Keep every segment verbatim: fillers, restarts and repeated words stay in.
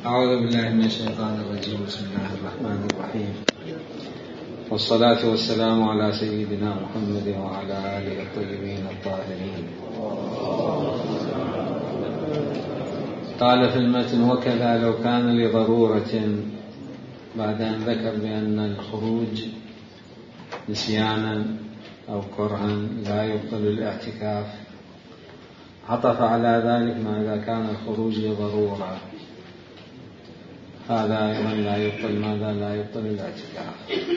أعوذ بالله من الشيطان الرجيم. بسم الله الرحمن الرحيم، والصلاة والسلام على سيدنا محمد وعلى آله الطيبين الطاهرين. قال في المتن: وكذا لو كان لضرورة، بعد أن ذكر بأن الخروج نسيانا أو كرها لا يبطل الاعتكاف، عطف على ذلك ما إذا كان الخروج لضرورة، هذا أيضا لا يبطل ماذا؟ لا يبطل الاعتكاف.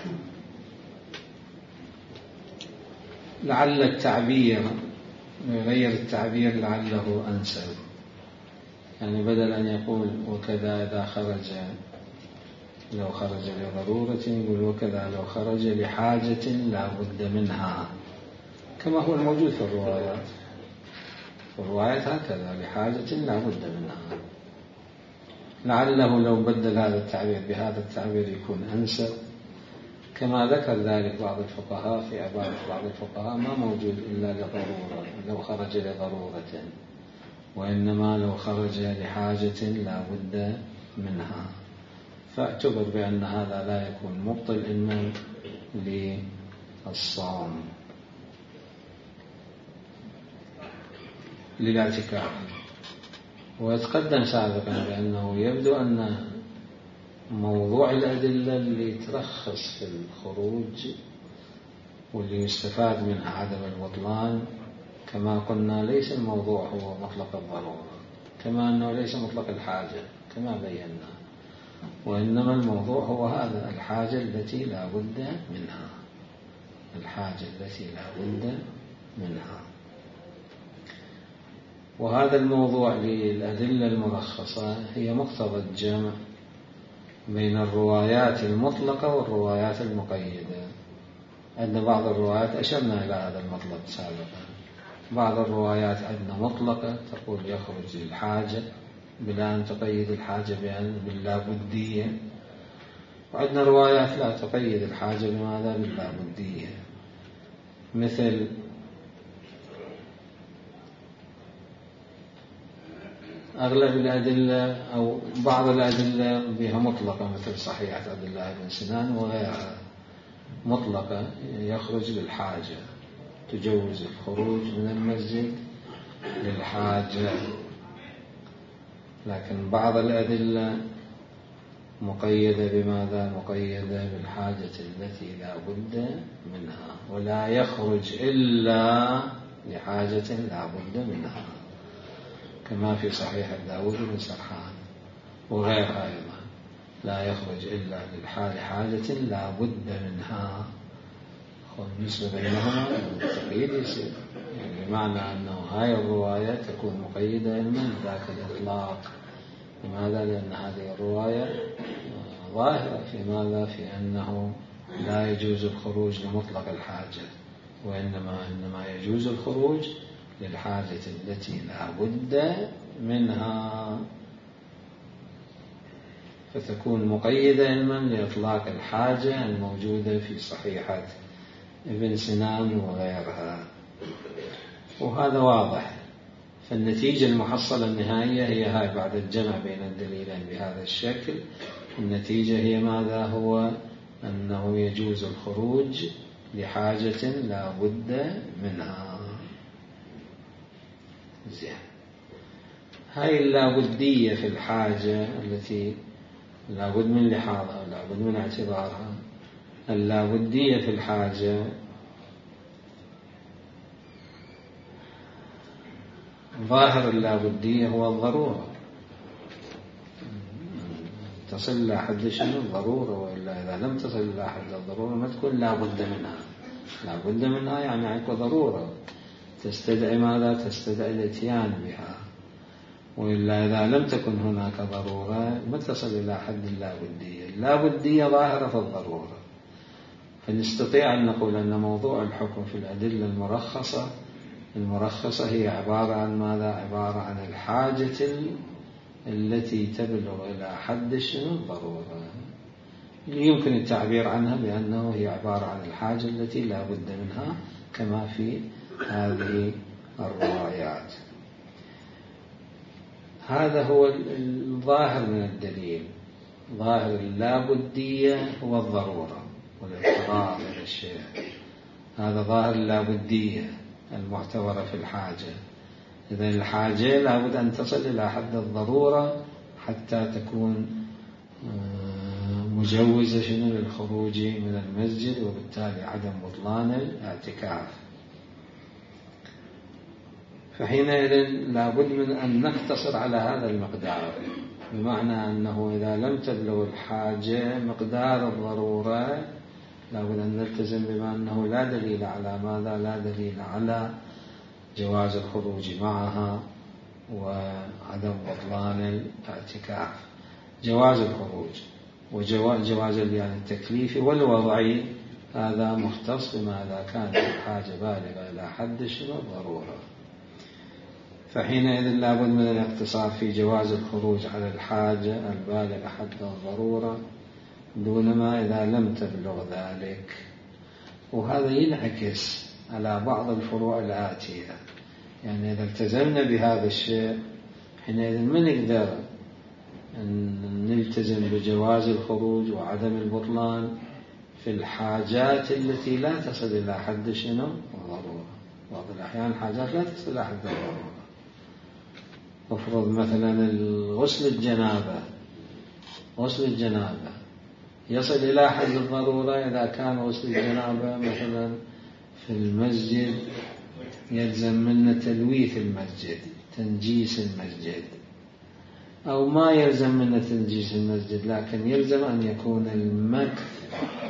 لعل التعبير يغير التعبير لعله أنسب، يعني بدل أن يقول وكذا إذا خرج لو خرج لضرورة يقول وكذا لو خرج لحاجة لا بد منها، كما هو الموجود في الروايات. الروايات هكذا لحاجة لا بد منها. لعله لو بدل هذا التعبير بهذا التعبير يكون أنسب، كما ذكر ذلك بعض الفقهاء في عبارة بعض الفقهاء: ما موجود إلا لضرورة، لو خرج لضرورة، وإنما لو خرج لحاجة لا بد منها، فاعتبر بأن هذا لا يكون مبطل إنما للصوم للاعتكاف. ويتقدم سابقا بأنه يبدو أن موضوع الأدلة اللي ترخص في الخروج واللي يستفاد منها عدم البطلان، كما قلنا ليس الموضوع هو مطلق الضرورة، كما أنه ليس مطلق الحاجة كما بينا، وإنما الموضوع هو هذا: الحاجة التي لا بد منها، الحاجة التي لا بد منها. وهذا الموضوع للأدلة المرخصة هي مقتضى الجمع بين الروايات المطلقة والروايات المقيدة. عندنا بعض الروايات أشرنا إلى هذا المطلب سابقا، بعض الروايات عندنا مطلقة تقول يخرج للحاجة بلا أن تقيد الحاجة بأن باللابدية، وعندنا روايات لا تقيد الحاجة بماذا؟ باللابدية، مثل أغلب الأدلة أو بعض الأدلة بها مطلقة، مثل صحيحة عبد الله بن سنان وغيرها مطلقة يخرج للحاجة، تجوز الخروج من المسجد للحاجة. لكن بعض الأدلة مقيدة بماذا؟ مقيدة بالحاجة التي لا بد منها، ولا يخرج إلا لحاجة لا بد منها، كما في صحيح داود بن سرحان وغيرها أيضا: لا يخرج إلا لحاجة لا بد منها. بالنسبة بينهما التقييد يصير، يعني بمعنى أنه هاي الرواية تكون مقيدة من ذاك الإطلاق. لماذا؟ لأن هذه الرواية ظاهرة في ماذا؟ في أنه لا يجوز الخروج لمطلق الحاجة، وإنما إنما يجوز الخروج للحاجة التي لا بد منها، فتكون مقيدة علما لإطلاق الحاجة الموجودة في صحيحة ابن سنان وغيرها. وهذا واضح، فالنتيجة المحصلة النهائية هي هاي بعد الجمع بين الدليلين بهذا الشكل. النتيجة هي ماذا؟ هو أنه يجوز الخروج لحاجة لا بد منها. زين، هاي اللابدية في الحاجة التي لابد من لحاظها ولابد من اعتبارها. اللابدية في الحاجة ظاهر اللابدية هو الضرورة، تصل إلى حد شنو؟ الضرورة، وإلا إذا لم تصل إلى حد الضرورة ما تكون لابد منها. لابد منها يعني عقب ضرورة تستدعي ماذا؟ تستدعي الاتيان بها، وإلا إذا لم تكن هناك ضرورة ما تصل إلى حد اللابدية. اللابدية ظاهرة في الضرورة، فنستطيع أن نقول أن موضوع الحكم في الأدلة المرخصة المرخصة هي عبارة عن ماذا؟ عبارة عن الحاجة التي تبلغ إلى حد شنو؟ الضرورة. يمكن التعبير عنها بأنه هي عبارة عن الحاجة التي لا بد منها، كما في هذه الروايات. هذا هو الظاهر من الدليل. ظاهر اللابدية هو الضرورة والاضطرار إلى الشيء، هذا ظاهر اللابدية المعتبرة في الحاجة. إذا الحاجة لابد أن تصل إلى حد الضرورة حتى تكون مجوزة شنو للخروج من المسجد، وبالتالي عدم بطلان الاعتكاف. فحينئذ لابد من أن نقتصر على هذا المقدار، بمعنى أنه إذا لم تبلغ الحاجة مقدار الضرورة لابد أن نلتزم بما أنه لا دليل على ماذا، لا دليل على جواز الخروج معها وعدم بطلان الاعتكاف. جواز الخروج وجواز يعني التكليف والوضعي هذا مختص بما إذا كانت الحاجة بالغة إلى حد شنو الضرورة. فحينئذ لابد من الاقتصار في جواز الخروج على الحاجة البالغة حد الضرورة دونما إذا لم تبلغ ذلك. وهذا ينعكس على بعض الفروع الآتية، يعني إذا التزمنا بهذا الشيء حينئذ ما نقدر أن نلتزم بجواز الخروج وعدم البطلان في الحاجات التي لا تصل إلى حد شنو الضرورة. بعض الأحيان الحاجات لا تصل إلى حد الضرورة. أفرض مثلا غسل الجنابة، غسل الجنابة يصل إلى حد الضرورة إذا كان غسل الجنابة مثلا في المسجد يلزم منا تلويث المسجد، تنجيس المسجد، أو ما يلزم منا تنجيس المسجد لكن يلزم أن يكون المكث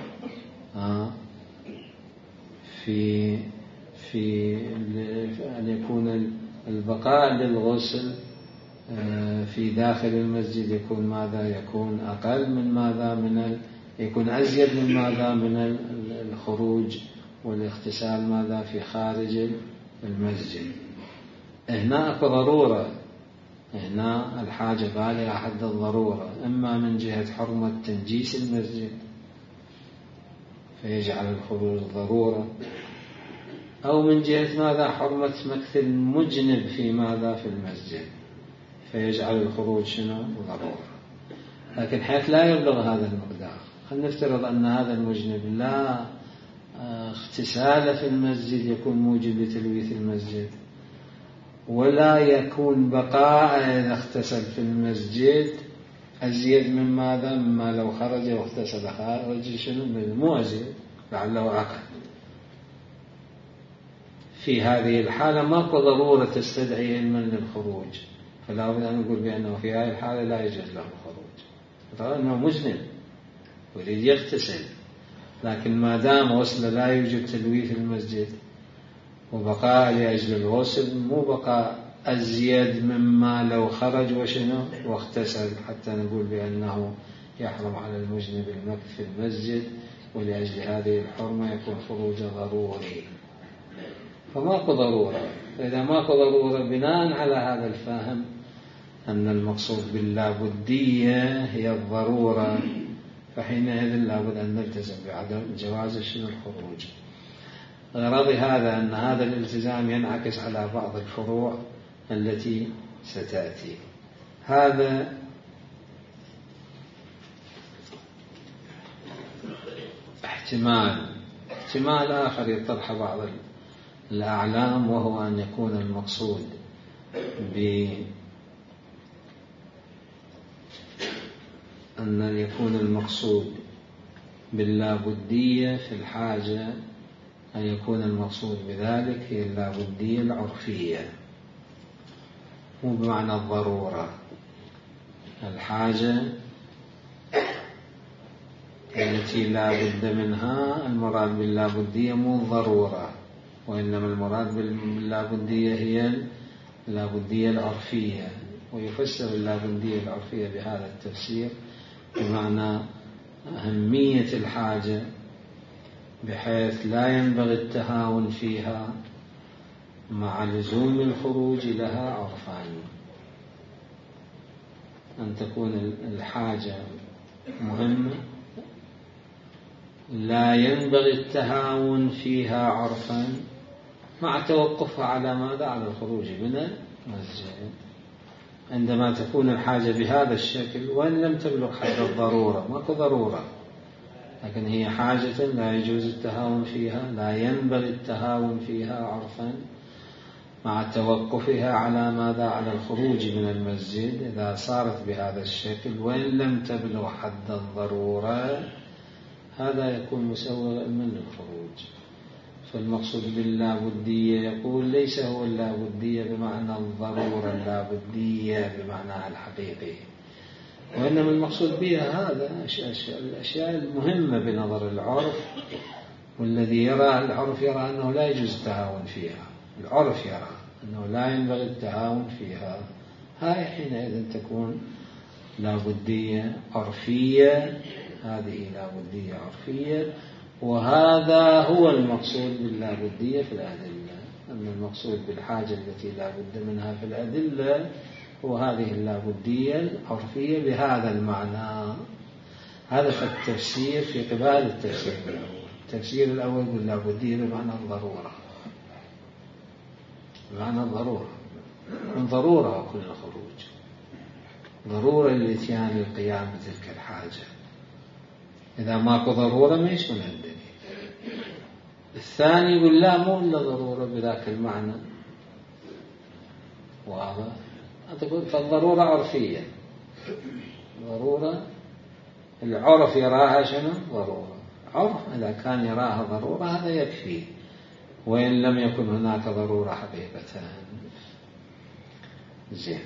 في في أن يكون البقاء للغسل في داخل المسجد يكون ماذا، يكون أقل من ماذا، من يكون أزيد من ماذا، من الخروج والاغتسال ماذا في خارج المسجد. هنا أكو ضرورة، هنا الحاجة بالغة حد الضرورة، إما من جهة حرمة تنجيس المسجد فيجعل الخروج ضرورة، أو من جهة ماذا حرمة مكث المجنب في ماذا في المسجد فيجعل الخروج شنو ضرورة. لكن حيث لا يبلغ هذا المقدار، خلينا نفترض أن هذا المجنب لا اغتسال في المسجد يكون موجب لتلويث المسجد، ولا يكون بقاء إذا اغتسل في المسجد أزيد من ماذا، مما لو خرج واغتسل خارج شنو مو أزيد، لعله أقل. في هذه الحالة ماكو ضرورة تستدعي علما للخروج، فلا بد أن نقول بأنه في هذه الحالة لا يجوز له الخروج، طبعا أنه مذنب ويريد يغتسل، لكن ما دام غسل لا يوجد تلويث المسجد وبقاء لأجل الغسل مو بقاء أزيد مما لو خرج وشنو واغتسل، حتى نقول بأنه يحرم على المجنب المكث في المسجد، ولأجل هذه الحرمة يكون خروج ضروري. فماكو ضرورة. إذا ماكو ضرورة بناء على هذا الفهم أن المقصود باللابدية هي الضرورة، فحينئذ لابد أن نلتزم بعدم جواز شنو الخروج. غرض هذا أن هذا الالتزام ينعكس على بعض الفروع التي ستأتي. هذا احتمال. احتمال آخر يطرح بعض الأعلام، وهو أن يكون المقصود بأن يكون المقصود باللابدية في الحاجة أن يكون المقصود بذلك هي اللابدية العرفية، مو بمعنى الضرورة. الحاجة التي لا بد منها المراد باللابدية مو الضرورة، وإنما المراد باللابدية هي اللابدية العرفية. ويفسر اللابدية العرفية بهذا التفسير بمعنى أهمية الحاجة بحيث لا ينبغي التهاون فيها مع لزوم الخروج لها عرفان. أن تكون الحاجة مهمة لا ينبغي التهاون فيها عرفا مع توقفها على ماذا، على الخروج من المسجد. عندما تكون الحاجة بهذا الشكل وإن لم تبلغ حد الضرورة، ماكو ضرورة، لكن هي حاجة لا يجوز التهاون فيها، لا ينبغي التهاون فيها عرفا، مع توقفها على ماذا؟ على الخروج من المسجد. إذا صارت بهذا الشكل وإن لم تبلغ حد الضرورة هذا يكون مسوغا من الخروج. فالمقصود باللابدية يقول ليس هو اللابدية بمعنى الضرورة اللابدية بمعنى الحقيقي، وإنما المقصود بها هذا الأشياء المهمة بنظر العرف، والذي يرى العرف يرى أنه لا يجوز التهاون فيها، العرف يرى أنه لا ينبغي التهاون فيها، هاي حينئذ تكون لابدية عرفية، هذه لابدية عرفية. وهذا هو المقصود باللابدية في الأدلة، أما المقصود بالحاجة التي لا بد منها في الأدلة هو هذه اللابدية العرفية بهذا المعنى. هذا في التفسير في قبال التفسير الأول. التفسير الأول باللابدية بمعنى الضرورة، بمعنى الضرورة، من ضرورة وكل خروج، ضرورة للإتيان للقيام بتلك الحاجة. إذا ماكو ضرورة ما يشمل الدليل. الثاني يقول لا مو إلا ضرورة بذاك المعنى، واضح؟ تقول فالضرورة عرفية، ضرورة العرف يراها شنو؟ ضرورة. عرف إذا كان يراها ضرورة هذا يكفي، وإن لم يكن هناك ضرورة حقيقة. زين.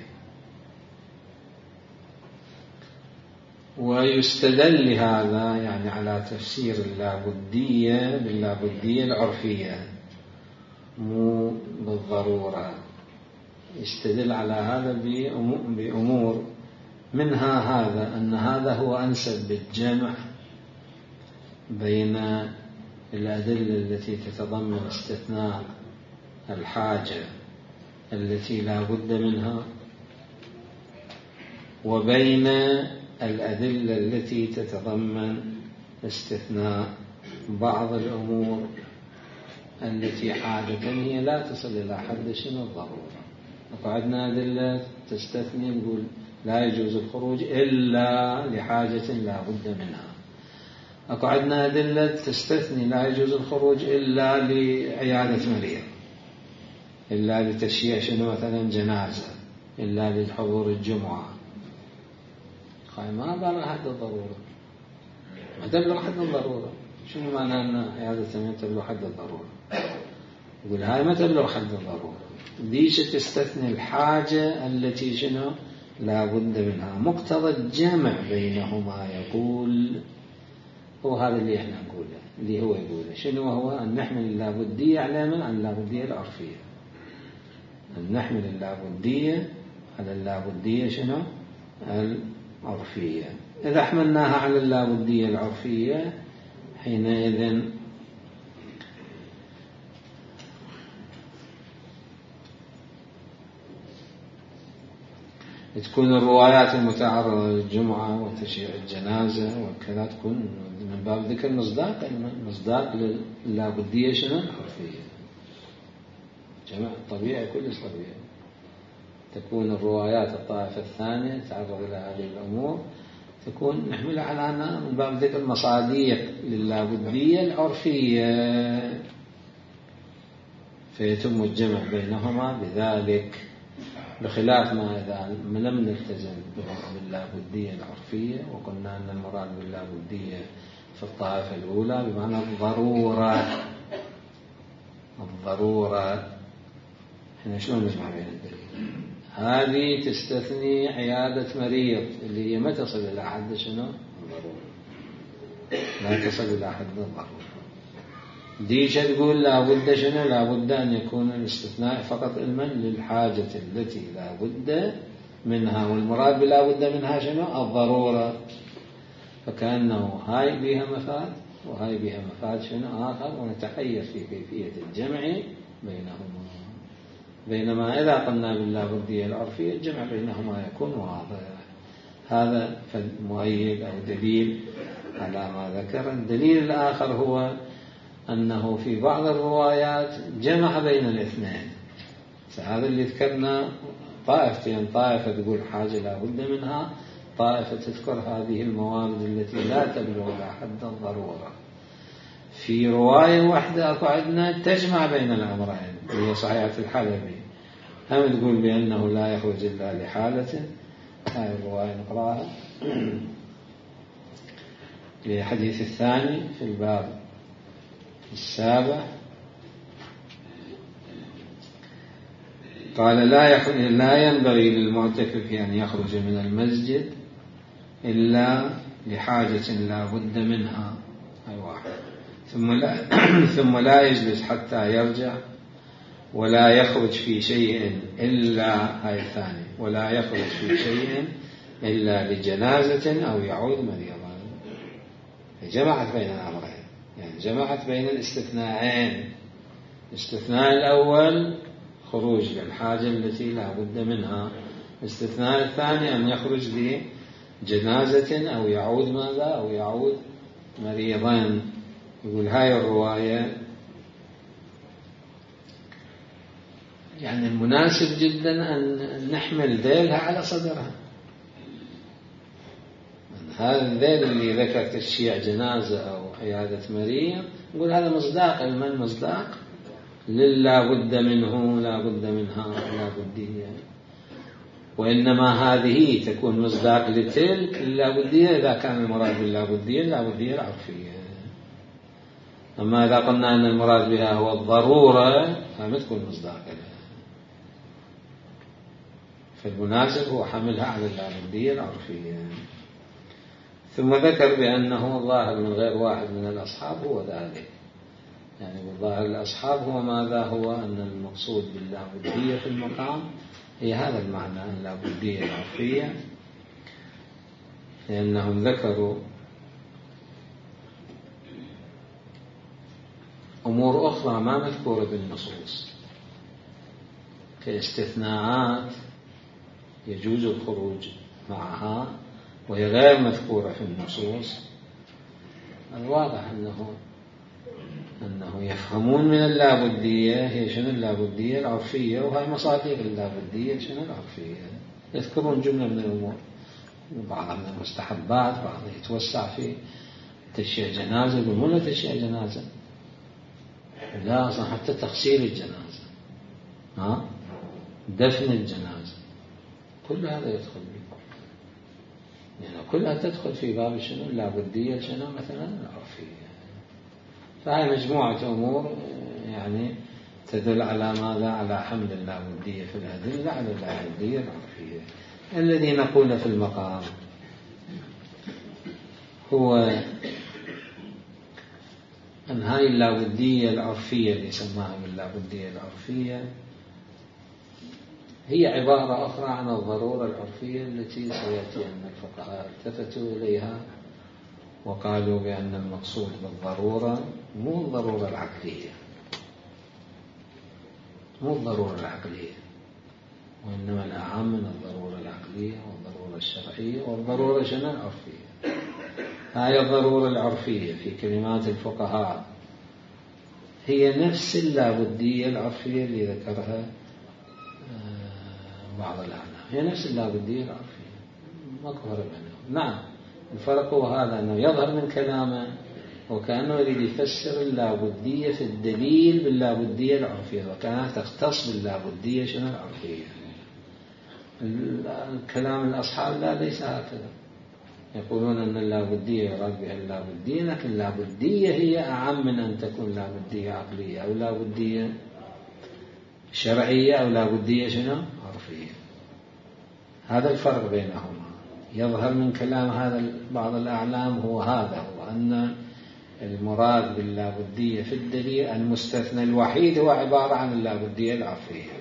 ويستدل لهذا يعني على تفسير اللابدية باللابدية العرفية مو بالضرورة. يستدل على هذا بأمور، منها هذا أن هذا هو أنسب بالجمع بين الأدلة التي تتضمن استثناء الحاجة التي لا بد منها، وبين الأدلة التي تتضمن استثناء بعض الأمور التي حاجة هي لا تصل إلى حد شنو الضرورة. وقعدنا أدلة تستثني، نقول لا يجوز الخروج إلا لحاجة لا بد منها. وقعدنا أدلة تستثني لا يجوز الخروج إلا لعيادة مريض، إلا لتشييع شنو مثلا جنازة، إلا للحضور الجمعة. ما بلغ حد الضرورة، ما تبلغ حد الضرورة. شنو معنى أن عيادة مريض تبلغ حد الضرورة؟ يقول هاي ما تبلغ حد الضرورة، ديش تستثني الحاجة التي شنو لا بد منها. مقتضى الجمع بينهما يقول هو هذا اللي احنا نقوله، اللي هو يقوله شنو هو؟ أن نحمل اللابدية على من؟ على اللابدية العرفية. أن نحمل اللابدية على اللابدية شنو العرفية. إذا حملناها على اللابدية العرفية حينئذ تكون الروايات المتعرضة للجمعة وتشييع الجنازة وكذا تكون من باب ذكر مصداق، مصداق للابدية شنو العرفية. جمع طبيعي كلش طبيعي. تكون الروايات الطائفة الثانية تعرض إلى هذه الأمور تكون نحملها على أنها من باب ذكر المصاديق للابدية العرفية، فيتم الجمع بينهما بذلك، بخلاف ما إذا لم نلتزم باللابدية العرفية وقلنا أن المراد باللابدية في الطائفة الأولى بمعنى الضرورة. الضرورة هنا شلون نجمع بين الدليل؟ هذه تستثني عيادة مريض اللي هي ما تصل إلى حد شنو الضرورة، لا تصل إلى حد الضرورة. ديش تقول لا بد شنو لا بد أن يكون الاستثناء فقط علما للحاجة التي لا بد منها، والمراد بلا بد منها شنو الضرورة. فكأنه هاي بها مفاد وهاي بها مفاد شنو آخر، ونتحير في كيفية الجمع بينهما. بينما إذا قلنا باللابدية العرفية الجمع بينهما يكون واضح. هذا فالمؤيد أو دليل على ما ذكر. الدليل الآخر هو أنه في بعض الروايات جمع بين الاثنين. هذا اللي ذكرنا طائفتين، طائفة تقول حاجة لا بد منها، طائفة تذكر هذه الموارد التي لا تبلغ إلى حد الضرورة. في رواية واحدة أكو عندنا تجمع بين الأمرين وهي صحيحة الحلبي، هم تقول بأنه لا يخرج إلا لحالة. هاي الرواية نقرأها. الحديث الثاني في الباب السابع قال لا لا ينبغي للمعتكف أن يخرج من المسجد إلا لحاجة لا بد منها. أي واحد. ثم لا ثم لا يجلس حتى يرجع، ولا يخرج في شيء إلا هاي الثاني ولا يخرج في شيء إلا لجنازة أو يعود مريضا. جمعت بين الأمرين، يعني جمعت بين الاستثناءين. الاستثناء الأول خروج للحاجة التي لا بد منها، الاستثناء الثاني أن يخرج لجنازة أو يعود ماذا أو يعود مريضا. يقول هاي الرواية يعني المناسب جدا أن نحمل ذيلها على صدرها. هذا الذيل اللي ذكر تشييع جنازة أو عيادة مريض، نقول هذا مصداق المن مصداق للا بد منه لا بد منها لا بدية، وإنما هذه تكون مصداق لتلك اللا بدية إذا كان المراد باللا بدية اللا بدية العرفية. أما إذا قلنا أن المراد بها هو الضرورة فما تكون مصداق لها، فالمناسب هو حملها على اللا بدية العرفية. ثم ذكر بأنه الظاهر من غير واحد من الأصحاب هو ذلك، يعني بالظاهر الأصحاب هو ماذا هو أن المقصود باللابدية في المقام هي هذا المعنى اللابدية العرفية، لأنهم ذكروا أمور أخرى ما مذكورة بالنصوص كاستثناءات يجوز الخروج معها وهي غير مذكورة في النصوص. الواضح أنه أنه يفهمون من اللابدية هي شنو اللابدية العرفية، وهي مصادر اللابدية شنو العرفية. يذكرون جملة من الأمور، بعضها من المستحبات، بعضها يتوسع في تشييع جنازة، يقول مو تشييع جنازة لا أصلا حتى تغسيل الجنازة، ها دفن الجنازة، كل هذا يدخل به، يعني كلها تدخل في باب شنو اللابدية شنو مثلا العرفية. فهي مجموعة أمور يعني تدل على ماذا على حمل اللابدية في الأدلة على اللابدية العرفية. الذي نقول في المقام هو أن هاي اللابدية العرفية اللي سماها باللابدية العرفية هي عبارة أخرى عن الضرورة العرفية التي سيأتي أن الفقهاء التفتوا إليها وقالوا بأن المقصود بالضرورة مو الضرورة العقلية، مو الضرورة العقلية، وإنما الأعم من الضرورة العقلية والضرورة الشرعية والضرورة شنو العرفية. هاي الضرورة العرفية في كلمات الفقهاء هي نفس اللابدية العرفية اللي ذكرها بعض الأعلام، هي نفس اللابدية العرفية ما فرق بينهم. نعم الفرق هو هذا أنه يظهر من كلامه وكأنه يريد يفسر اللابدية في الدليل باللابدية العرفية، وكانت تختص باللابدية شنو العرفية. الكلام الأصحاب لا ليس هكذا، يقولون أن اللابدية يراد بها اللابدية، لكن اللابدية هي أعم من أن تكون لابدية عقلية أو لابدية شرعية أو لابدية شنو عرفية. هذا الفرق بينهما يظهر من كلام هذا بعض الأعلام، هو هذا هو أن المراد باللابدية في الدليل المستثنى الوحيد هو عبارة عن اللابدية العرفية.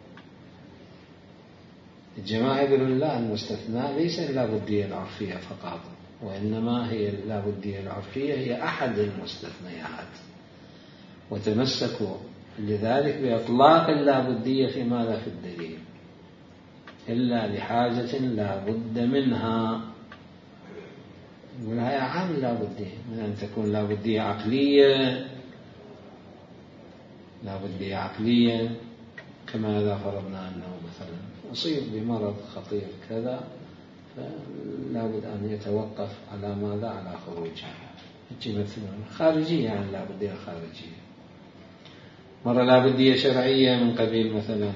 الجماعة يقولون لا، المستثنى ليس اللابدية العرفية فقط، وإنما هي اللابدية العرفية هي أحد المستثنيات، وتمسكوا لذلك بإطلاق اللابدية في ماذا في الدليل إلا لحاجة لا بد منها. يقول هي عام لابدية من أن تكون لابدية عقلية، لابدية عقلية كما إذا فرضنا أنه مثلا أصيب بمرض خطير كذا، فلا بد أن يتوقف على ماذا؟ على خروجه. تجي مثلا خارجية، يعني لا بدية خارجية. مرة لا بدية شرعية من قبيل مثلا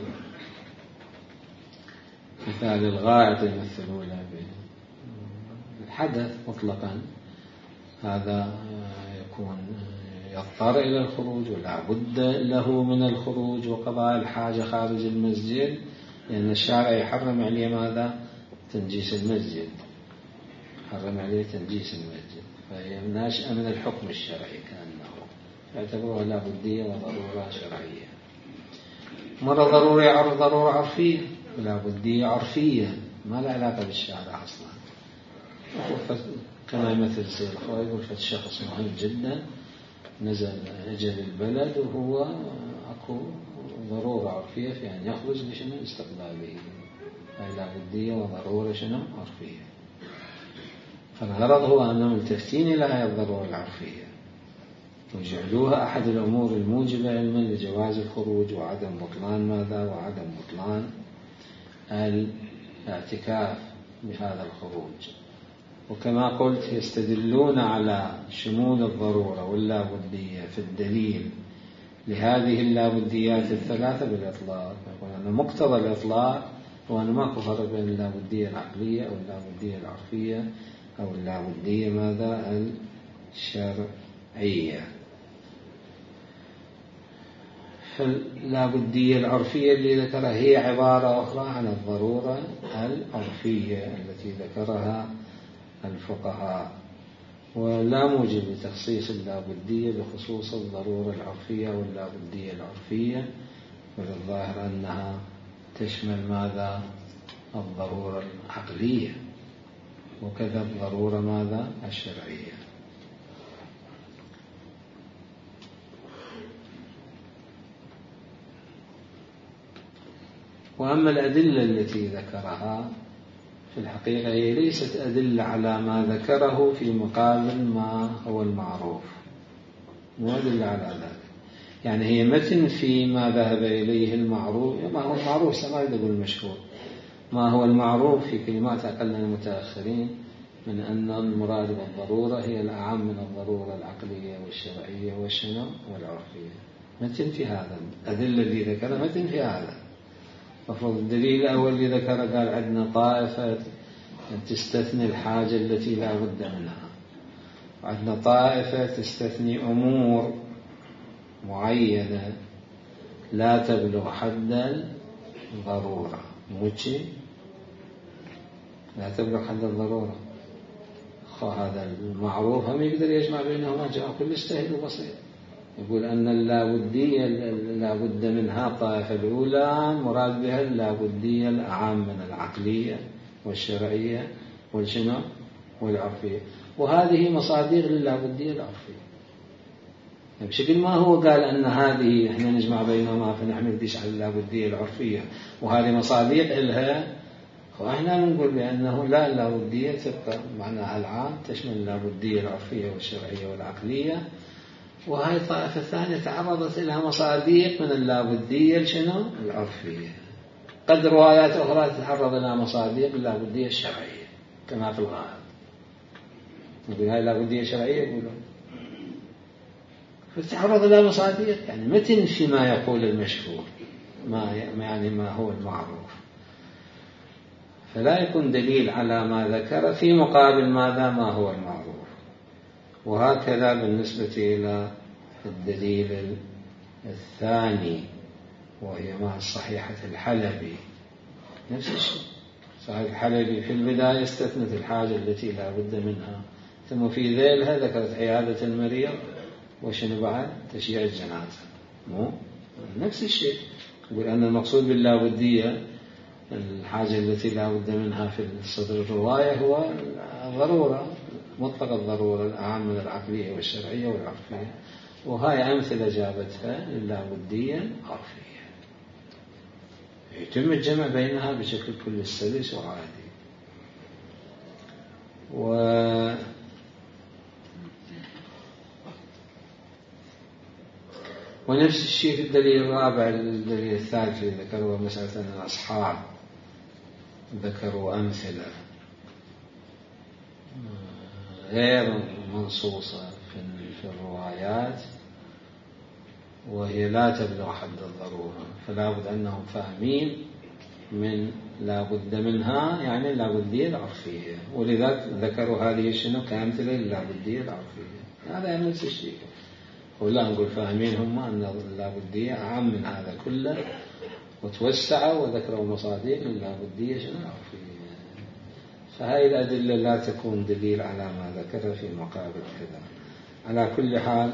مثال الغائط يمثلون بالحدث مطلقا، هذا يكون يضطر إلى الخروج ولا بد له من الخروج وقضاء الحاجة خارج المسجد، لأن الشارع يحرم عليه ماذا؟ تنجيس المسجد، حرم عليه تنجيس المسجد، فهي ناشئة من الحكم الشرعي، كأنه يعتبرها لا بدية وضرورة شرعية. مرة ضروري عرف ضرورة عرفية، لا بدية عرفية ما لا علاقة بالشارع أصلا. كما يمثل سيد الخوي يقول فت شخص مهم جدا نزل أجل البلد وهو أكو ضرورة عرفية في أن يخرج لشنو؟ استقباله. هاي لا بدية وضرورة شنو؟ عرفية. فالغرض هو أنهم ملتفتين إلى هذه الضرورة العرفية وجعلوها أحد الأمور الموجبة علما لجواز الخروج وعدم بطلان ماذا؟ وعدم بطلان الاعتكاف بهذا الخروج. وكما قلت يستدلون على شمول الضرورة واللابدية في الدليل لهذه اللابديات الثلاثة بالإطلاق، يقول أن مقتضى الإطلاق هو أن ماكو فرق بين اللابدية العقلية أو اللابدية العرفية أو اللابدية ماذا؟ الشرعية. فاللابدية العرفية اللي ذكرها هي عبارة أخرى عن الضرورة العرفية التي ذكرها الفقهاء، ولا موجب لتخصيص اللابدية بخصوص الضرورة العرفية واللابدية العرفية، والظاهر أنها تشمل ماذا؟ الضرورة العقلية وكذا الضرورة ماذا؟ الشرعية. وأما الأدلة التي ذكرها في الحقيقة هي ليست أدلة على ما ذكره في مقابل ما هو المعروف، مو أدلة على ذلك، يعني هي متن في ما ذهب إليه المعروف. ما هو المعروف سما يقول المشهور، ما هو المعروف في كلمات أقل المتأخرين من أن المراد بالضرورة هي الأعم من الضرورة العقلية والشرعية والشنو والعرفية. متن في هذا الأدلة اللي ذكرها متن في هذا. مفروض الدليل الأول اللي ذكر قال عندنا طائفة تستثني الحاجة التي لا بد منها، وعندنا طائفة تستثني أمور معينة لا تبلغ حد الضرورة. موشي لا تبلغ حد الضرورة، هذا المعروف هم يقدر يجمع بينهما جمع كل سهل وبسيط. يقول أن اللابدية لابد منها الطائفة الأولى مراد بها اللابدية الأعم من العقلية والشرعية والشنو والعرفية، وهذه مصادر للابدية العرفية. بشكل ما هو قال أن هذه احنا نجمع بينهما فنحن ندش على اللابدية العرفية وهذه مصادر إلها، وإحنا نقول بأنه لا، اللابدية تبقى معناها العام تشمل اللابدية العرفية والشرعية والعقلية، وهي الطائفة الثانية تعرضت إلى مصادق من اللابدية الشنو العرفية. قد روايات أخرى تتعرض إلى مصادق اللابدية الشرعية كما في الغالب. نقول هاي اللابدية الشرعية يقولون فتعرض إلى مصادق، يعني متن فيما يقول المشهور ما يعني ما هو المعروف، فلا يكون دليل على ما ذكر في مقابل ماذا؟ ما هو المعروف. وهكذا بالنسبة إلى الدليل الثاني وهي مع صحيحة الحلبي نفس الشيء. صحيح الحلبي في البداية استثنت الحاجة التي لا بد منها، ثم في ذيلها ذكرت عيادة المريض وشنو بعد؟ تشييع الجنازة. مو نفس الشيء. يقول أن المقصود باللابدية الحاجة التي لا بد منها في الصدر الرواية هو الضرورة، مطلق الضرورة الأعم من العقلية والشرعية والعرفية، وهاي أمثلة جابتها للابدية العرفية. يتم الجمع بينها بشكل كل سلس وعادي. و ونفس الشيء في الدليل الرابع. الدليل الثالث اللي ذكروا مسألة أن الأصحاب ذكروا أمثلة غير منصوصة في الروايات وهي لا تبلغ حد الضرورة، فلا بد أنهم فاهمين من لا بد منها، يعني لا بدية العرفية، ولذلك ذكروا هذه شنو كأمثلة للا بدية العرفية. هذا نفس الشيء، ولا نقول فاهمين هم أن لا بدية أعم من هذا كله وتوسعوا وذكروا مصادر للا بدية شنو العرفية. فهذه الأدلة لا تكون دليل على ما ذكر في مقابل كذا. على كل حال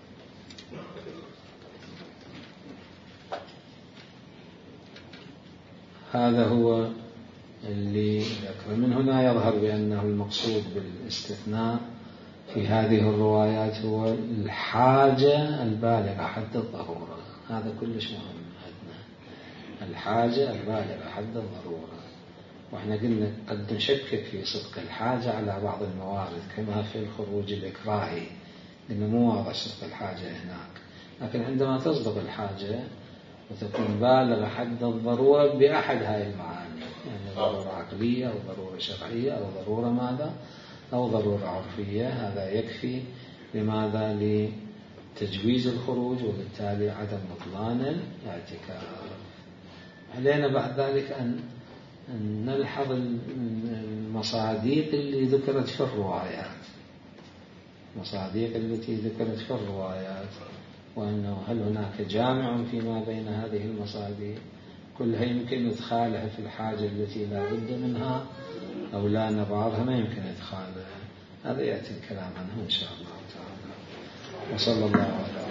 هذا هو اللي ذكر. من هنا يظهر بأنه المقصود بالاستثناء في هذه الروايات هو الحاجة البالغة حد الضرورة. هذا كلش مهم عندنا، الحاجة البالغة حد الضرورة. وإحنا قلنا قد نشكك في صدق الحاجة على بعض الموارد كما في الخروج الإكراهي، لأنه مو واضح صدق الحاجة هناك، لكن عندما تصدق الحاجة وتكون بالغة حد الضرورة بأحد هاي المعاني، يعني ضرورة عقلية أو ضرورة شرعية أو ضرورة ماذا أو ضرورة عرفية، هذا يكفي. لماذا؟ لتجويز الخروج وبالتالي عدم بطلان الاعتكاف. علينا بعد ذلك أن نلحظ المصادق اللي ذكرت في الروايات، المصادق التي ذكرت في الروايات، وأنه هل هناك جامع فيما بين هذه المصادق كلها يمكن إدخالها في الحاجة التي لا بد منها أو لا نبعضها ما يمكن إدخالها. هذا يأتي الكلام عنه إن شاء الله تعالى. وصلى الله عليه